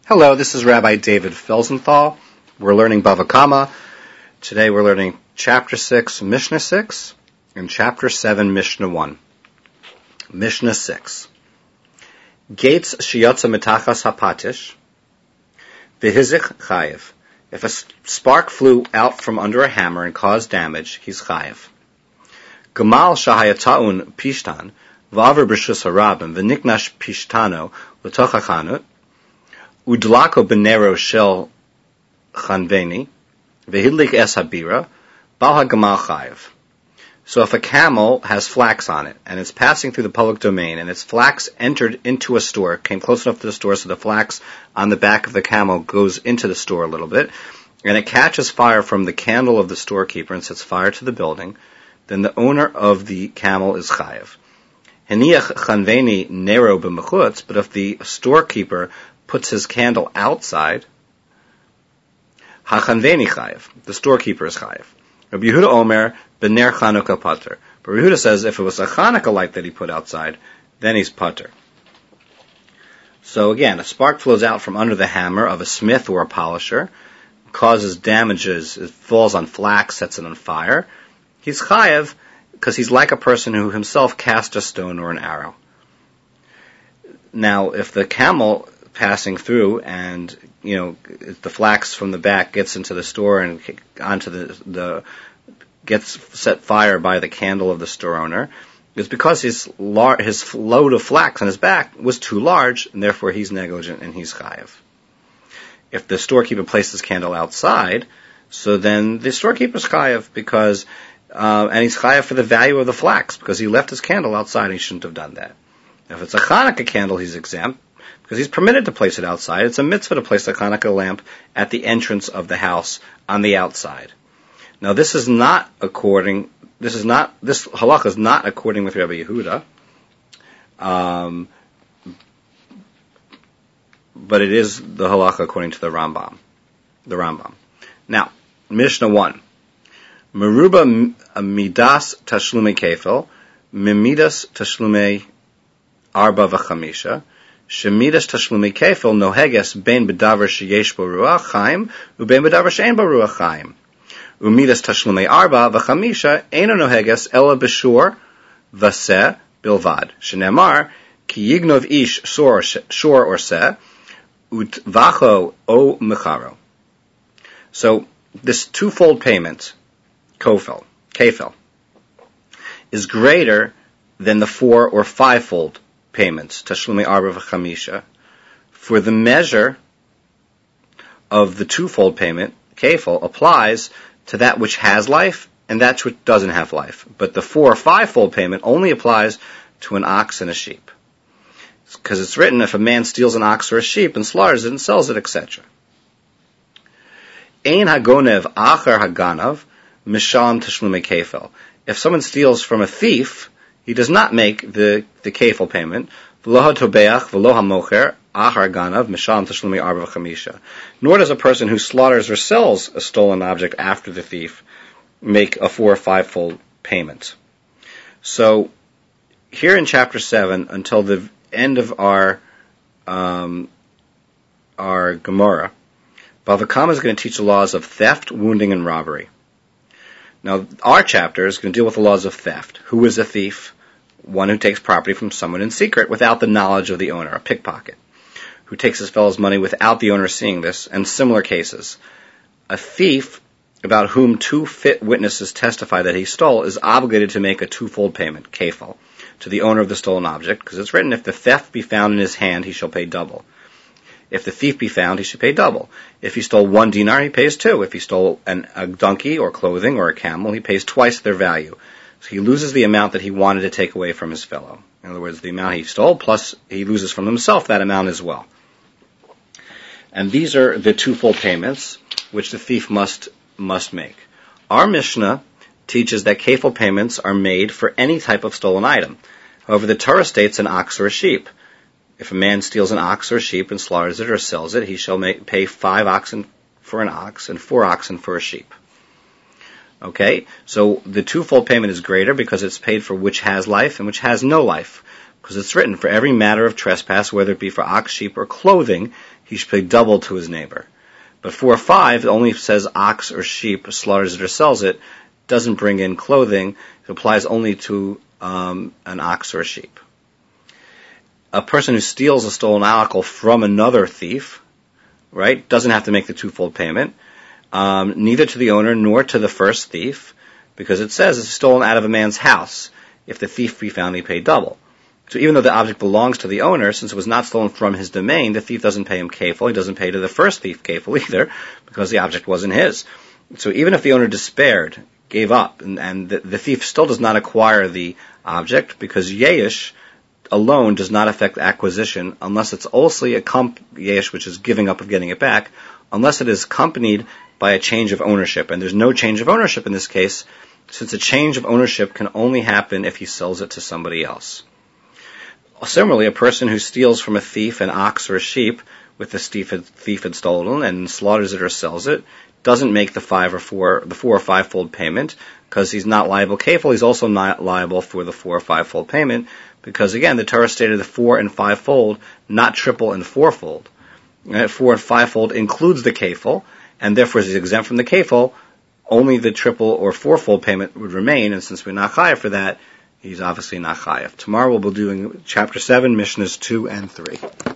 Hello, this is Rabbi David Felsenthal. We're learning Bava Kama. Today we're learning Chapter 6, Mishnah 6, and Chapter 7, Mishnah 1. Mishnah 6. Gates shiyotza mitachas hapatish, v'hizik chayiv. If a spark flew out from under a hammer and caused damage, he's chayiv. Gamal shahayataun pishtan, v'aver b'rishus harabim, v'niknash pishtano l'toch hachanut, Udlako benero shel chanveni, vehidlik es habira, bal hagamal chayiv. So if a camel has flax on it, and it's passing through the public domain, and its flax entered into a store, came close enough to the store so the flax on the back of the camel goes into the store a little bit, and it catches fire from the candle of the storekeeper and sets fire to the building, then the owner of the camel is chayiv. Heniach chanveni nero b'mechutz, but if the storekeeper puts his candle outside, hachanveni chayiv, the storekeeper is chayiv. Rabbi Yehuda Omer b'ner Chanukah pater. But Rabbi Yehuda says if it was a Chanukah light that he put outside, then he's pater. So again, a spark flows out from under the hammer of a smith or a polisher, causes damages, it falls on flax, sets it on fire. He's chayiv because he's like a person who himself cast a stone or an arrow. Now, if the camel passing through and the flax from the back gets into the store and onto the gets set fire by the candle of the store owner, it's because his load of flax on his back was too large, and therefore he's negligent and he's chayiv. If the storekeeper placed his candle outside, so then the storekeeper's chayiv because and he's chayiv for the value of the flax because he left his candle outside and he shouldn't have done that. If it's a Chanukah candle, he's exempt because he's permitted to place it outside. It's a mitzvah to place a Chanukah lamp at the entrance of the house on the outside. Now, this halakha is not according with Rabbi Yehuda, but it is the halakha according to the Rambam. Now, Mishnah 1. Meruba midas tashlumei kefil, mimidas tashlumei arba v'chamisha, shemidas tashlumei kefil noheges ben bedavar sheyesh bo ruach chaim, uben bedavar she'en bo ruach chaim. Umidas tashlumei arba v'chamisha eino noheges ela b'shur v'seh bilvad. Shenemar ki yignov ish shor or seh utvacho o mecharo. So this twofold payment, kefil, is greater than the 4 or 5-fold payments, tashlumei arba v'chamisha. For the measure of the twofold payment, kefil, applies to that which has life and that which doesn't have life. But the 4 or 5-fold payment only applies to an ox and a sheep. Because it's written, if a man steals an ox or a sheep and slaughters it and sells it, etc. Ein hagonev achar haganav misham tashlumei kefil. If someone steals from a thief, he does not make the kefil payment. V'lo hatobeach v'lo hamocher achar ganav misham tashlumei arba v'chamisha. Nor does a person who slaughters or sells a stolen object after the thief make a 4 or 5-fold payment. So here in chapter 7, until the end of our Gemara, Bava Kama is going to teach the laws of theft, wounding, and robbery. Now, our chapter is going to deal with the laws of theft. Who is a thief? One who takes property from someone in secret without the knowledge of the owner, a pickpocket. Who takes his fellow's money without the owner seeing this, and similar cases. A thief about whom 2 fit witnesses testify that he stole is obligated to make a 2-fold payment, kefil, to the owner of the stolen object, because it's written, if the theft be found in his hand, he shall pay double. If the thief be found, he should pay double. If he stole 1 dinar, he pays 2. If he stole a donkey or clothing or a camel, he pays twice their value. So he loses the amount that he wanted to take away from his fellow. In other words, the amount he stole, plus he loses from himself that amount as well. And these are the 2-fold payments which the thief must make. Our Mishnah teaches that kefil payments are made for any type of stolen item. However, the Torah states an ox or a sheep. If a man steals an ox or a sheep and slaughters it or sells it, he shall pay 5 oxen for an ox and 4 oxen for a sheep. Okay, so the twofold payment is greater because it's paid for which has life and which has no life. Because it's written, for every matter of trespass, whether it be for ox, sheep, or clothing, he should pay double to his neighbor. But 4:5 only says ox or sheep, slaughters it or sells it, doesn't bring in clothing. It applies only to an ox or a sheep. A person who steals a stolen article from another thief, right, doesn't have to make the twofold payment, neither to the owner nor to the first thief, because it says it's stolen out of a man's house. If the thief be found, he paid double. So even though the object belongs to the owner, since it was not stolen from his domain, the thief doesn't pay him kefil. He doesn't pay to the first thief kefil either, because the object wasn't his. So even if the owner despaired, gave up, and the thief still does not acquire the object, because yesh alone does not affect acquisition unless it's also yesh, which is giving up of getting it back, unless it is accompanied by a change of ownership. And there's no change of ownership in this case, since a change of ownership can only happen if he sells it to somebody else. Similarly, a person who steals from a thief an ox or a sheep with the thief had stolen and slaughters it or sells it, doesn't make the 4 or 5-fold payment, because he's not liable kefil. He's also not liable for the 4 or 5-fold payment, because again, the Torah stated the 4 and 5-fold, not triple and 4-fold. 4 and 5-fold includes the kefil, and therefore he's exempt from the kefil. Only the triple or 4-fold payment would remain, and since we're not chayav for that, he's obviously not chayav. Tomorrow we'll be doing chapter 7, Mishnahs 2 and 3.